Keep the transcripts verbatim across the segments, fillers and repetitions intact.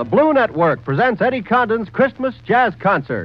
the Blue Network presents Eddie Condon's Christmas Jazz Concert.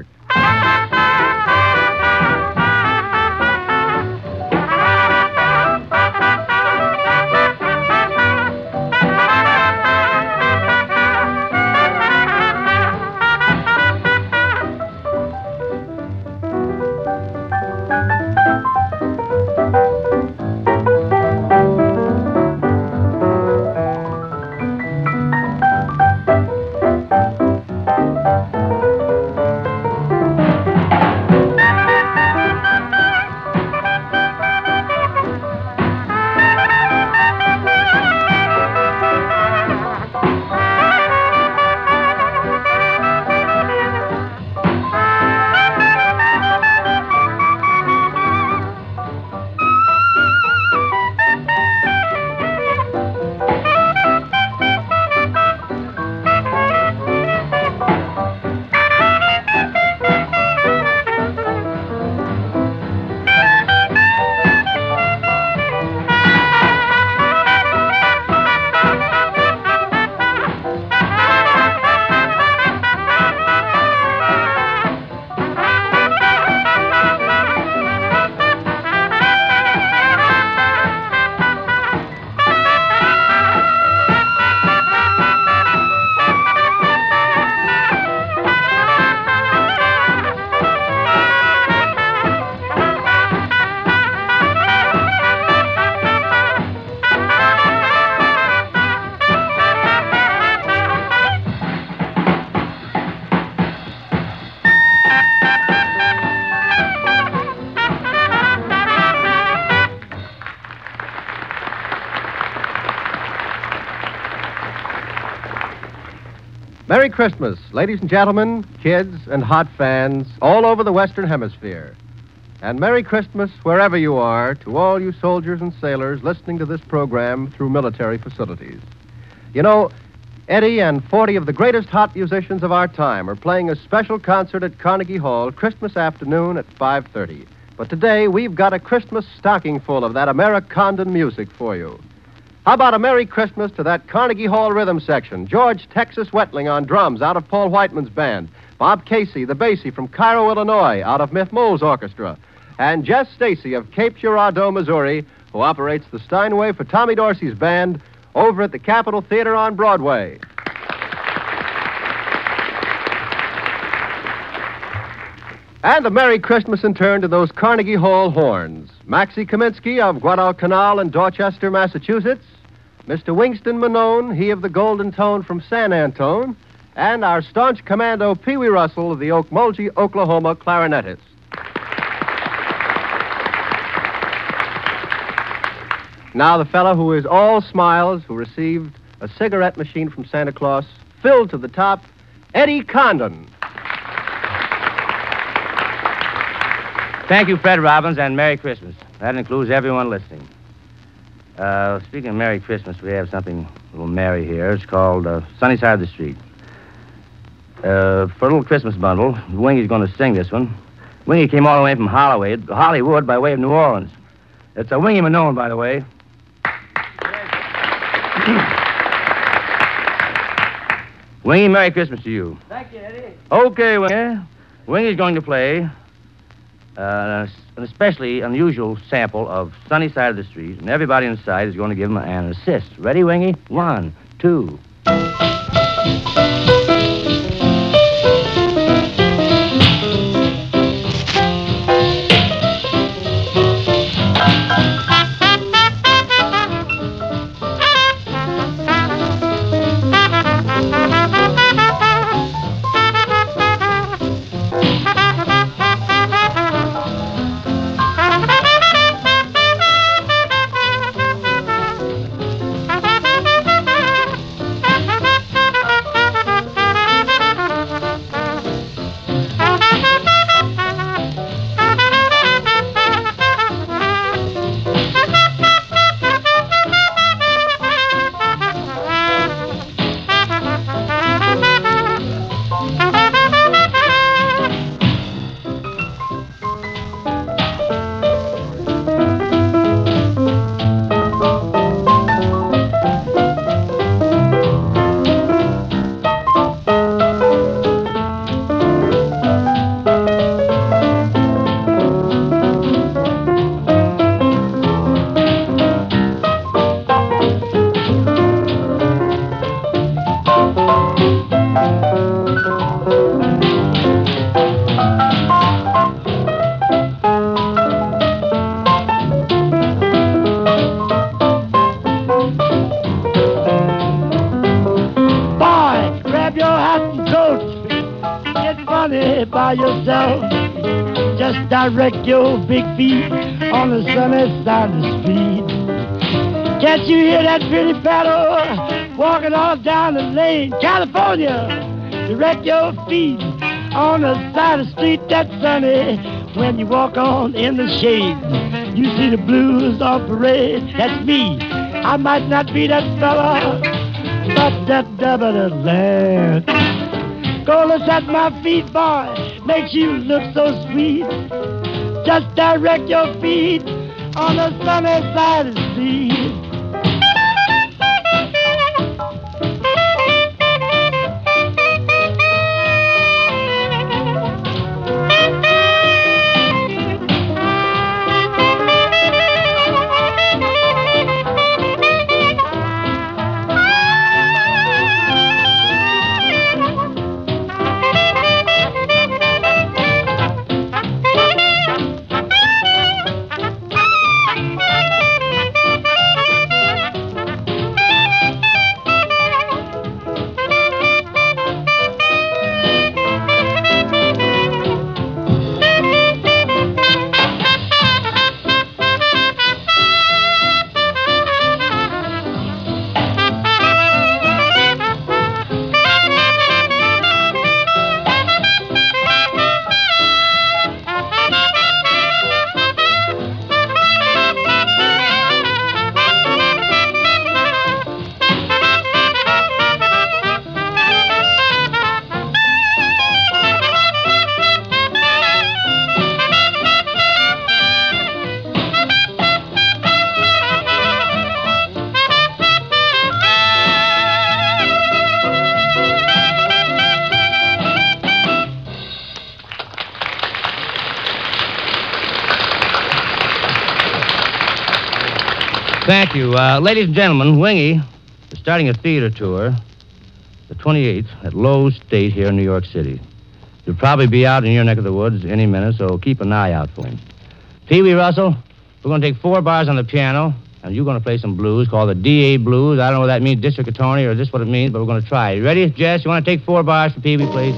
Merry Christmas, ladies and gentlemen, kids and hot fans all over the Western Hemisphere. And Merry Christmas wherever you are to all you soldiers and sailors listening to this program through military facilities. You know, Eddie and forty of the greatest hot musicians of our time are playing a special concert at Carnegie Hall Christmas afternoon at five thirty. But today we've got a Christmas stocking full of that Americondon music for you. How about a Merry Christmas to that Carnegie Hall rhythm section? George Texas Wetling on drums out of Paul Whiteman's band. Bob Casey, the bassy from Cairo, Illinois, out of Miff Mole's orchestra. And Jess Stacy of Cape Girardeau, Missouri, who operates the Steinway for Tommy Dorsey's band over at the Capitol Theater on Broadway. And a Merry Christmas in turn to those Carnegie Hall horns. Maxie Kaminsky of Guadalcanal in Dorchester, Massachusetts. Mister Winston Manone, he of the Golden Tone from San Antone. And our staunch commando Pee Wee Russell of the Okmulgee, Oklahoma clarinetist. Now the fellow who is all smiles, who received a cigarette machine from Santa Claus, filled to the top, Eddie Condon. Thank you, Fred Robbins, and Merry Christmas. That includes everyone listening. Uh, speaking of Merry Christmas, we have something a little merry here. It's called uh, Sunny Side of the Street. Uh, for a little Christmas bundle, Wingy's going to sing this one. Wingy came all the way from Hollywood, Hollywood by way of New Orleans. It's a Wingy Manone, by the way. Wingy, Merry Christmas to you. Thank you, Eddie. Okay, Wingy. Wingy's going to play uh, an especially unusual sample of Sunny Side of the Street, and everybody inside is going to give him an assist. Ready, Wingy? One, two. sunny by yourself. Just direct your big feet on the sunny side of the street. Can't you hear that pretty paddle walking all down the lane? California, direct your feet on the side of the street that's sunny. When you walk on in the shade, you see the blues on parade. That's me. I might not be that fella, but that double land. Golas at my feet, boy, makes you look so sweet. Just direct your feet on the sunny side of the street. Thank you. Uh, ladies and gentlemen, Wingy is starting a theater tour the twenty-eighth at Lowe's State here in New York City. He'll probably be out in your neck of the woods any minute, so keep an eye out for him. Pee Wee Russell, we're going to take four bars on the piano, and you're going to play some blues called the D A blues. I don't know what that means, district attorney, or just what it means, but we're going to try. You ready, Jess? You want to take four bars for Pee Wee, please?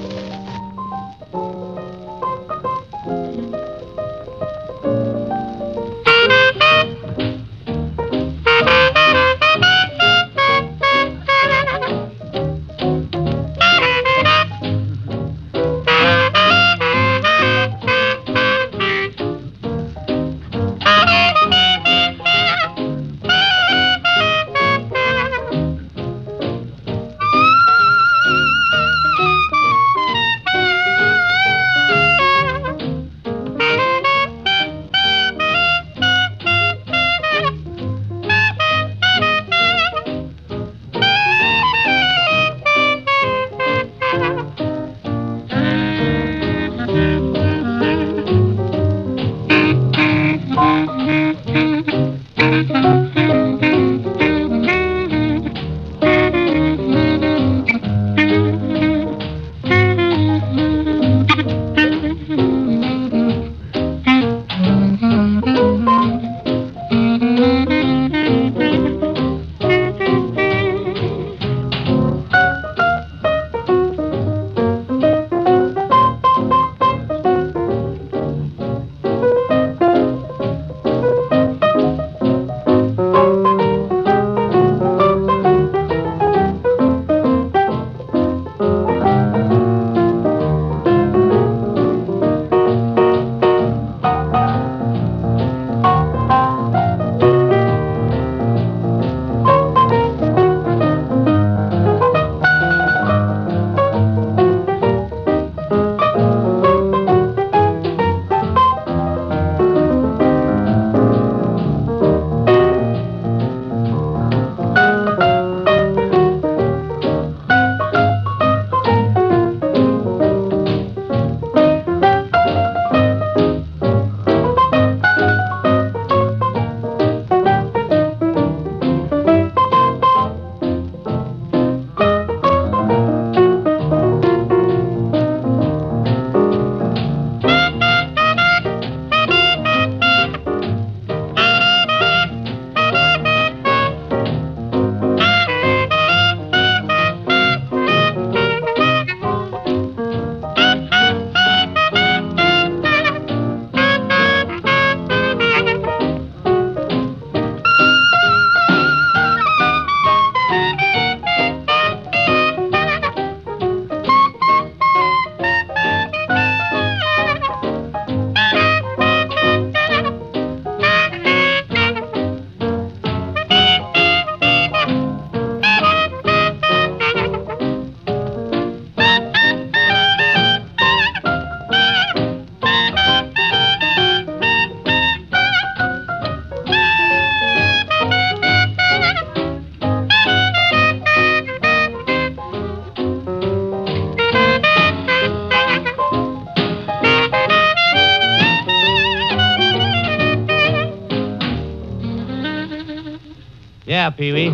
Yeah, Pee-wee.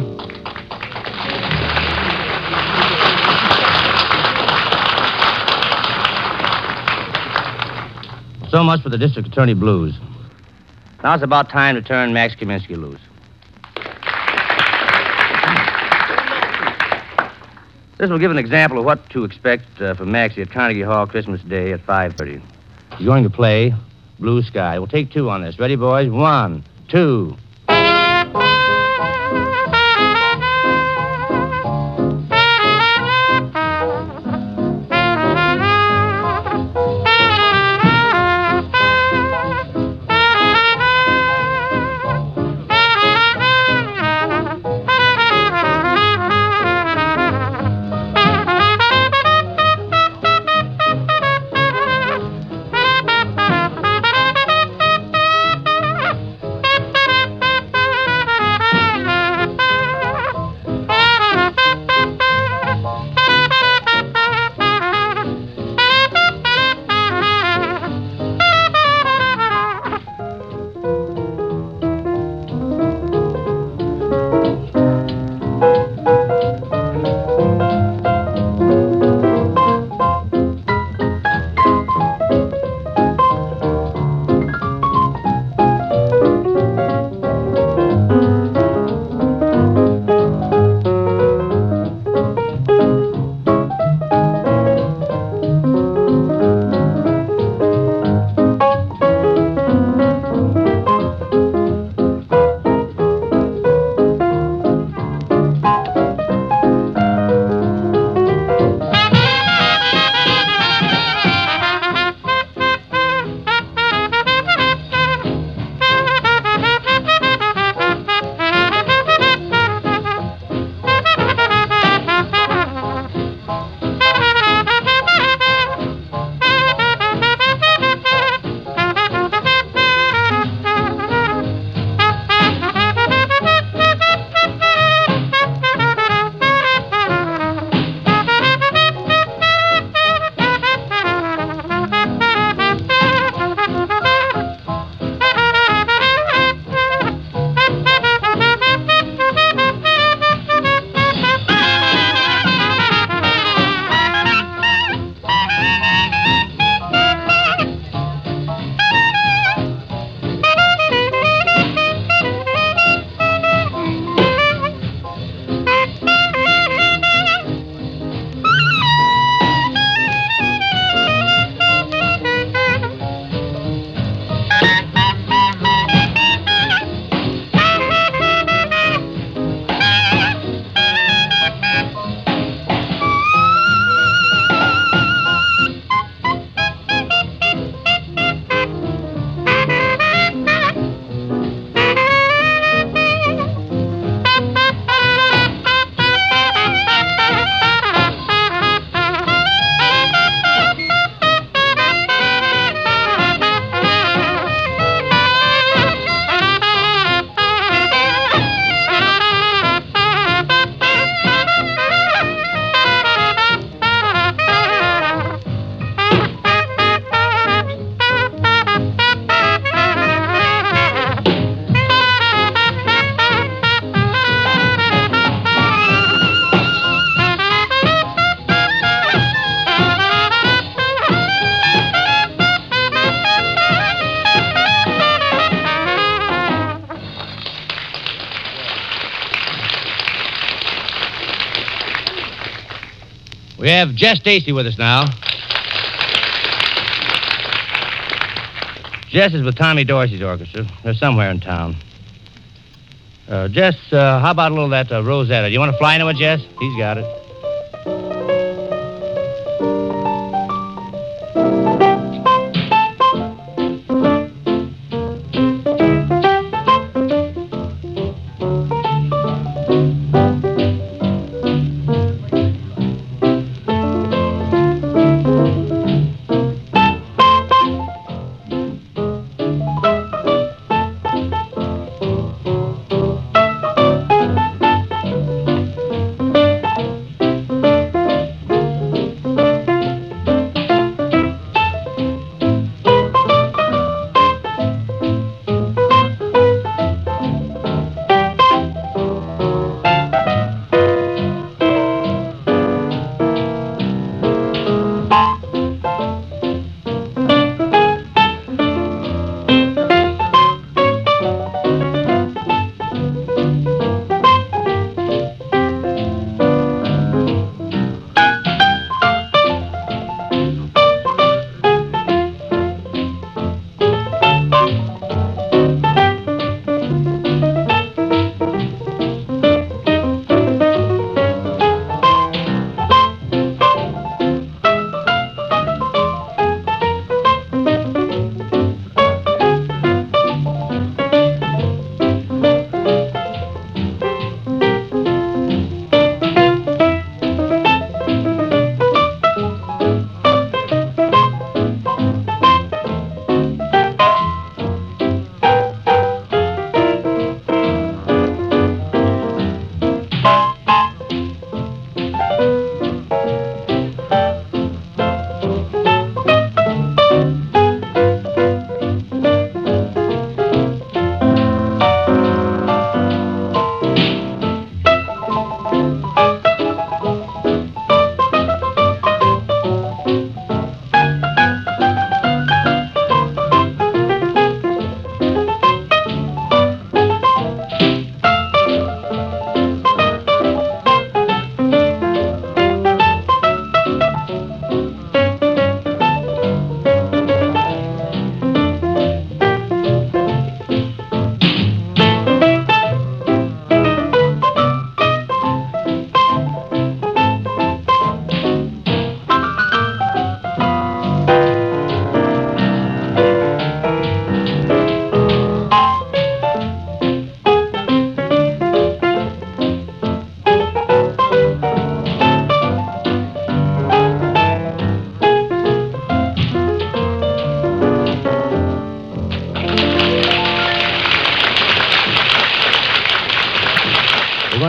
So much for the district attorney blues. Now it's about time to turn Max Kaminsky loose. This will give an example of what to expect uh, from Maxie at Carnegie Hall Christmas Day at five thirty. He's going to play Blue Sky. We'll take two on this. Ready, boys? One, two. We have Jess Stacy with us now. Jess is with Tommy Dorsey's orchestra. They're somewhere in town. Uh, Jess, uh, how about a little of that uh, Rosetta? Do you want to fly into it, Jess? He's got it.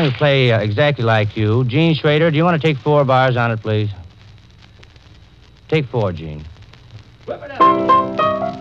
going to play uh, exactly like you. Gene Schrader, do you want to take four bars on it, please? Take four, Gene. Whip it up.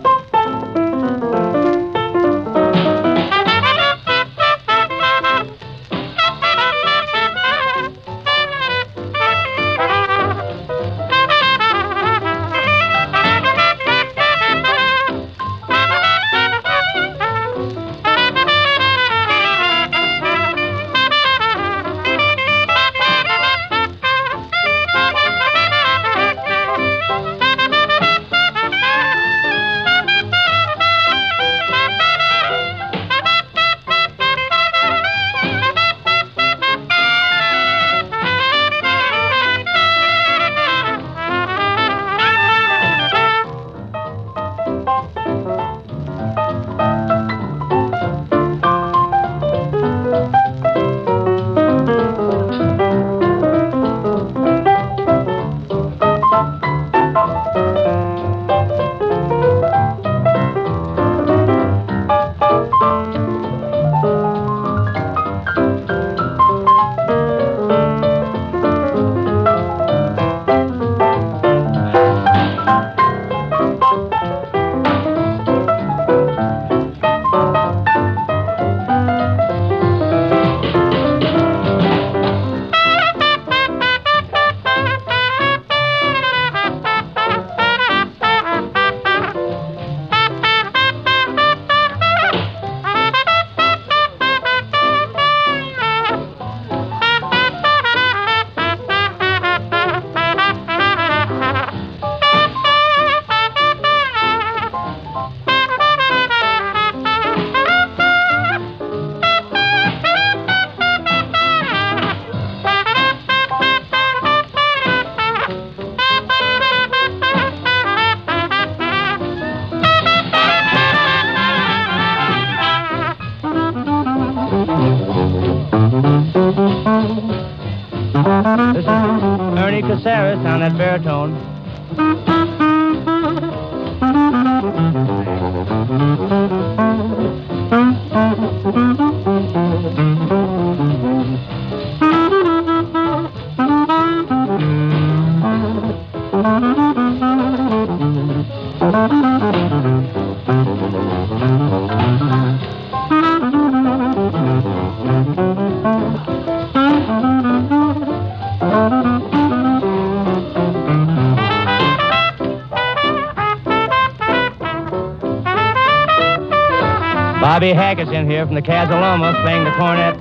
This is Ernie Caceres on that baritone. Bobby Hackett's in here from the Casaloma playing the cornet.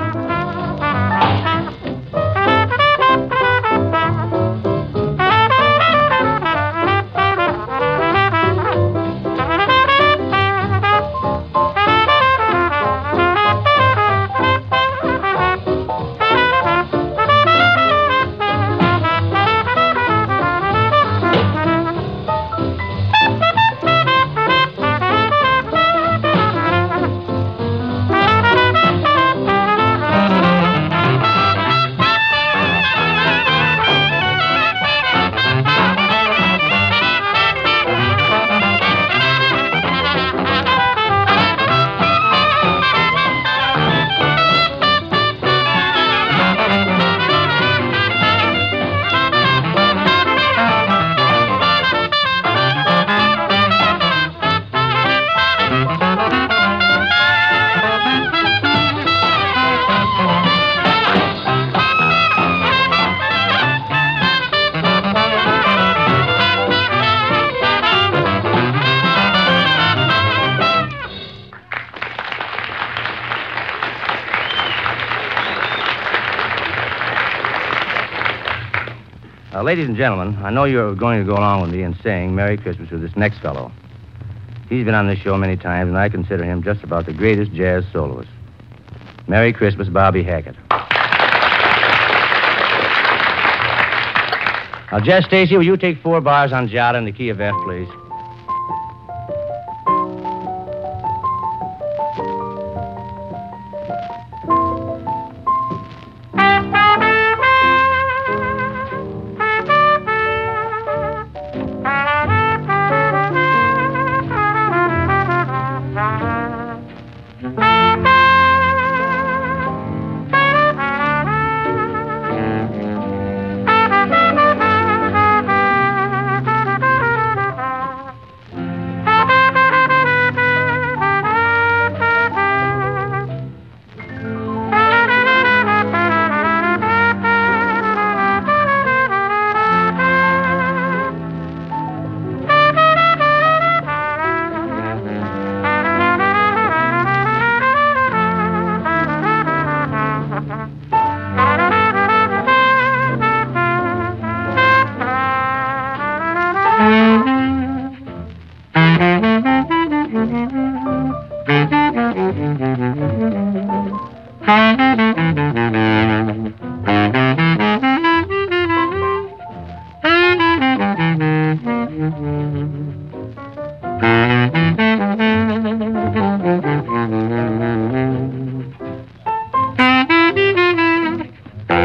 Uh, ladies and gentlemen, I know you're going to go along with me in saying Merry Christmas to this next fellow. He's been on this show many times, and I consider him just about the greatest jazz soloist. Merry Christmas, Bobby Hackett. Now, Jess Stacy, will you take four bars on Giada in the key of F, please?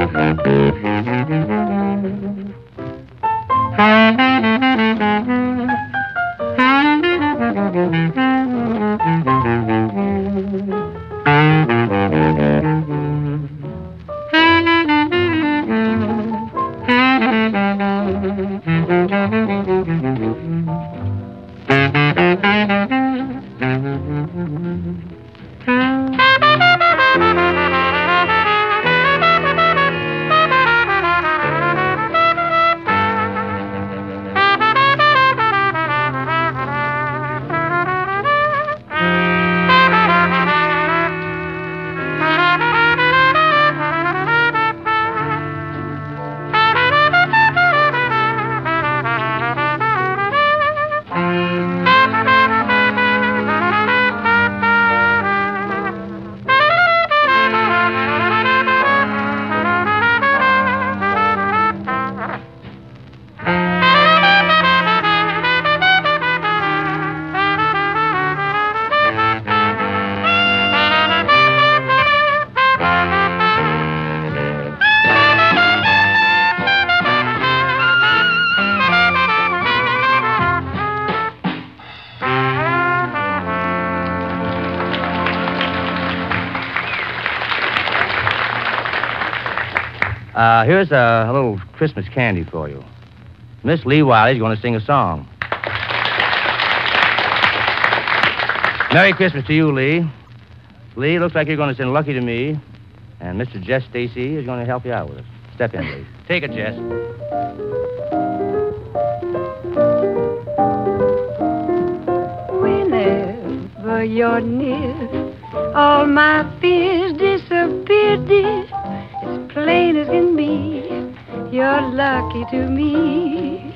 Uh, here's a, a little Christmas candy for you. Miss Lee Wiley's going to sing a song. Merry Christmas to you, Lee. Lee, looks like you're going to sing Lucky to Me, and Mister Jess Stacy is going to help you out with it. Step in, Lee. Take it, Jess. Whenever you're near, all my fears disappear, dear. As plain as can be, you're lucky to me.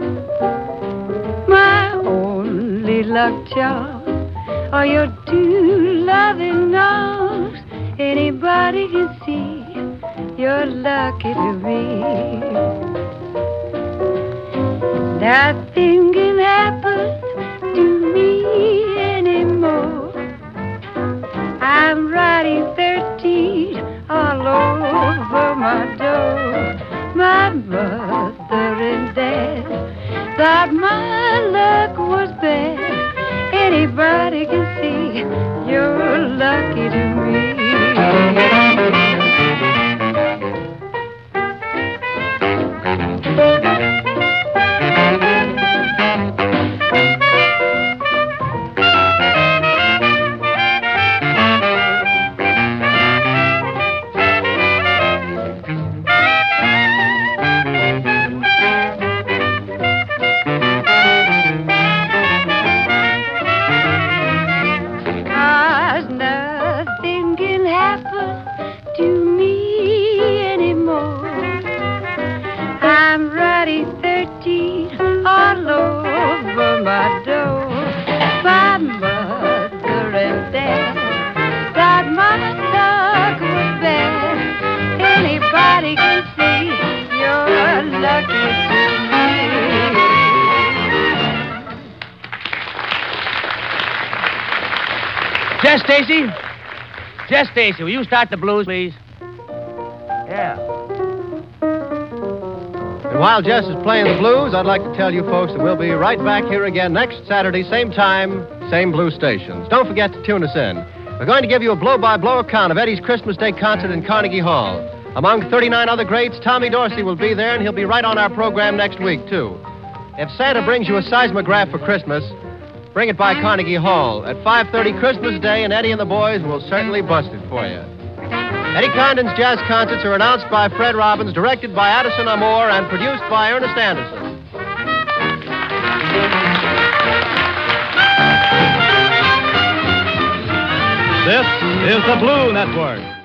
My only luck charm are your two loving arms. Anybody can see you're lucky to me. Nothing can happen to me anymore. I'm writing thirteen all over my door. My mother and dad thought my luck was bad. Anybody can see you're lucky to me. Jess Stacy? Jess Stacy, will you start the blues, please? Yeah. And while Jess is playing the blues, I'd like to tell you folks that we'll be right back here again next Saturday, same time, same blues stations. Don't forget to tune us in. We're going to give you a blow-by-blow account of Eddie's Christmas Day concert in Carnegie Hall. Among thirty-nine other greats, Tommy Dorsey will be there, and he'll be right on our program next week, too. If Santa brings you a seismograph for Christmas, bring it by Carnegie Hall at five thirty Christmas Day, and Eddie and the boys will certainly bust it for you. Eddie Condon's jazz concerts are announced by Fred Robbins, directed by Addison Amore, and produced by Ernest Anderson. This is the Blue Network.